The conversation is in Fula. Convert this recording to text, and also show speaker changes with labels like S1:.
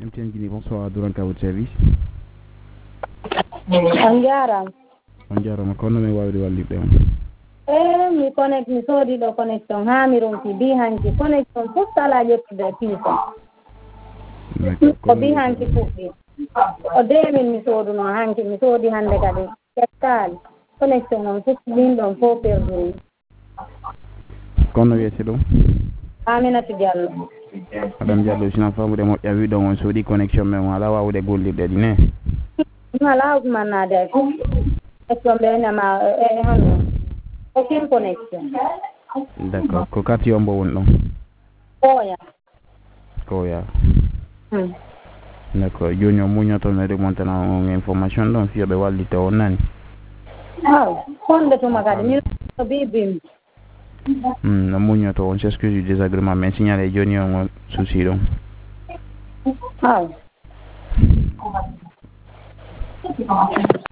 S1: MTN Guinée, bonsoir, Doranka, votre service.
S2: Anjaram.
S1: On jarama kono min wawde wallirde on.
S2: Mi connect mi soodi ɗo connexion ha mi ronki bi hanki connexion fof sala ƴettude puissant ko bi hanki fuɗɗi o 2000 mi sooduno hanki mi soodi hannde kadi ƴettaali connexion on fof ɗin ɗon fof perduri.
S1: Kono wiyete ɗum
S2: Aminata Diallo.
S1: Madame Diallo sina famude moƴƴa wi ɗon on soodi connexion men on ala wawde gollirde ɗi ne
S2: ɗum ala usmannade ay fof connexion ɓenema e honno aucune connexion.
S1: D'accord ko carte yombo woni ɗon
S2: Koya.
S1: Koya. D'accord joni o muñoto ne remontana on information ɗon fiyoɓe wallite on nani
S2: aw honde tuma kadi min no bibimi
S1: no muñoto on s'excuse du désagrément mais signalé joni on souci ɗon
S2: aw